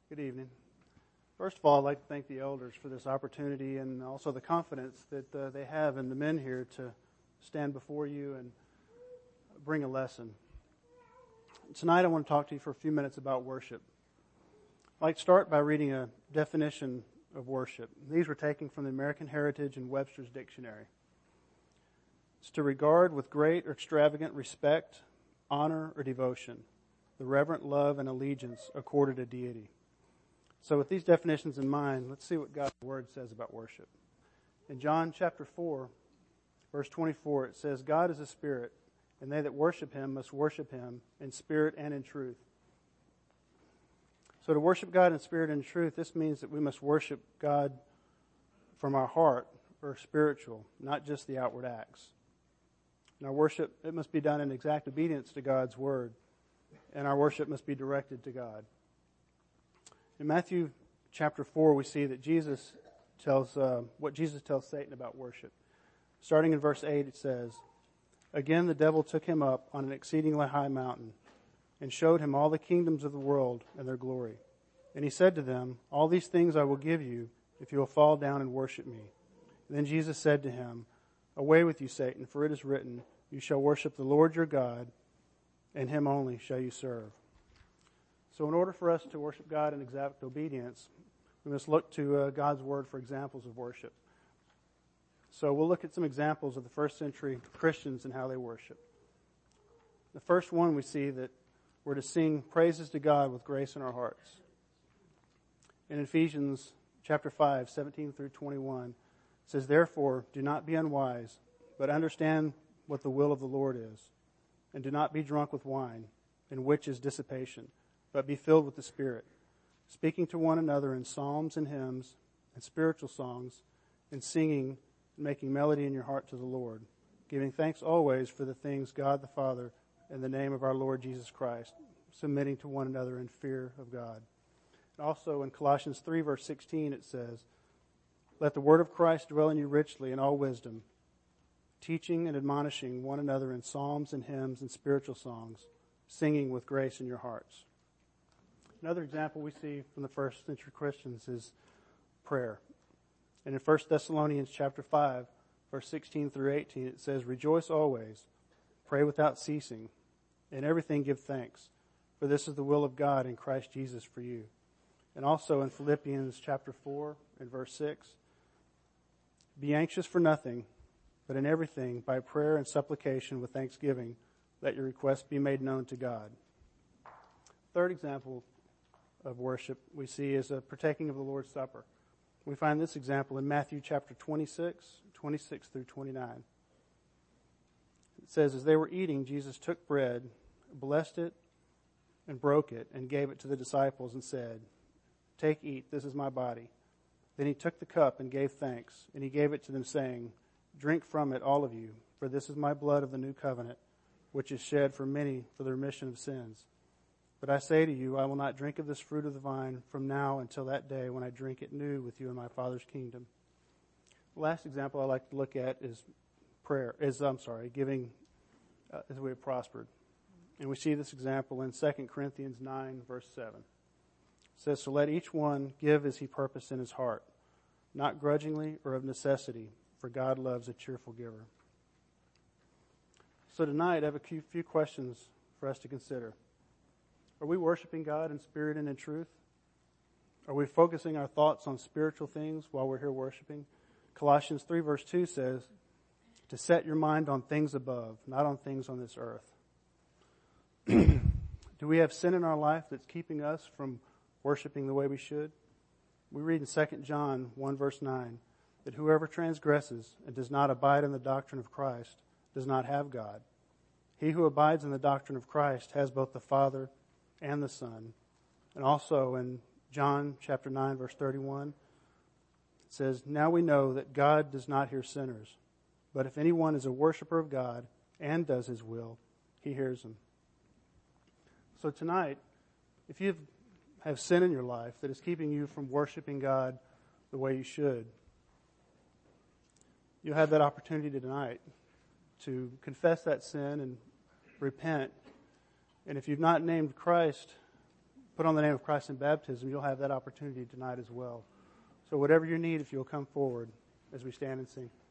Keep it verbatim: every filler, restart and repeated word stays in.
Good evening. First of all, I'd like to thank the elders for this opportunity and also the confidence that uh, they have in the men here to stand before you and bring a lesson. Tonight I want to talk to you for a few minutes about worship. I'd like to start by reading a definition of worship. These were taken from the American Heritage and Webster's Dictionary. It's to regard with great or extravagant respect, honor, or devotion, the reverent love and allegiance accorded a deity. So with these definitions in mind, let's see what God's Word says about worship. In John chapter four, verse twenty-four, it says, God is a spirit, and they that worship Him must worship Him in spirit and in truth. So to worship God in spirit and in truth, this means that we must worship God from our heart, or spiritual, not just the outward acts. And our worship, it must be done in exact obedience to God's Word, and our worship must be directed to God. In Matthew chapter four, we see that Jesus tells, uh, what Jesus tells Satan about worship. Starting in verse eight, it says, Again the devil took him up on an exceedingly high mountain, and showed him all the kingdoms of the world and their glory. And he said to them, All these things I will give you, if you will fall down and worship me. And then Jesus said to him, Away with you, Satan, for it is written, You shall worship the Lord your God, and Him only shall you serve. So in order for us to worship God in exact obedience, we must look to uh, God's Word for examples of worship. So we'll look at some examples of the first century Christians and how they worship. The first one, we see that we're to sing praises to God with grace in our hearts. In Ephesians chapter five, seventeen through twenty-one, it says, Therefore, do not be unwise, but understand what the will of the Lord is. And do not be drunk with wine, in which is dissipation, but be filled with the Spirit, speaking to one another in psalms and hymns and spiritual songs, and singing and making melody in your heart to the Lord, giving thanks always for the things God the Father in the name of our Lord Jesus Christ, submitting to one another in fear of God. And also in Colossians three, verse sixteen, it says, Let the word of Christ dwell in you richly in all wisdom, teaching and admonishing one another in psalms and hymns and spiritual songs, singing with grace in your hearts. Another example we see from the first century Christians is prayer. And in First Thessalonians chapter five, verse sixteen through eighteen, it says, Rejoice always, pray without ceasing, in everything give thanks, for this is the will of God in Christ Jesus for you. And also in Philippians chapter four and verse six, Be anxious for nothing, but in everything, by prayer and supplication with thanksgiving, let your requests be made known to God. Third example of worship we see is a partaking of the Lord's Supper. We find this example in Matthew chapter twenty-six, twenty-six through twenty-nine. It says, As they were eating, Jesus took bread, blessed it, and broke it, and gave it to the disciples and said, Take, eat, this is my body. Then he took the cup and gave thanks, and he gave it to them, saying, Drink from it, all of you, for this is my blood of the new covenant, which is shed for many for the remission of sins. But I say to you, I will not drink of this fruit of the vine from now until that day when I drink it new with you in my Father's kingdom. The last example I like to look at is prayer, is, I'm sorry, giving uh, as we have prospered. And we see this example in Second Corinthians nine, verse seven. It says, So let each one give as he purposed in his heart, not grudgingly or of necessity, for God loves a cheerful giver. So tonight I have a few, few questions for us to consider. Are we worshiping God in spirit and in truth? Are we focusing our thoughts on spiritual things while we're here worshiping? Colossians three verse two says, to set your mind on things above, not on things on this earth. Do we have sin in our life that's keeping us from worshiping the way we should? We read in Second John one verse nine that whoever transgresses and does not abide in the doctrine of Christ does not have God. He who abides in the doctrine of Christ has both the Father and the Son. And also in John chapter nine, verse thirty-one, it says, Now we know that God does not hear sinners, but if anyone is a worshiper of God and does His will, He hears him. So tonight, if you have sin in your life that is keeping you from worshiping God the way you should, you'll have that opportunity tonight to confess that sin and repent. And if you've not named Christ put on the name of Christ in baptism, you'll have that opportunity tonight as well. So whatever your need, if you'll come forward as we stand and sing.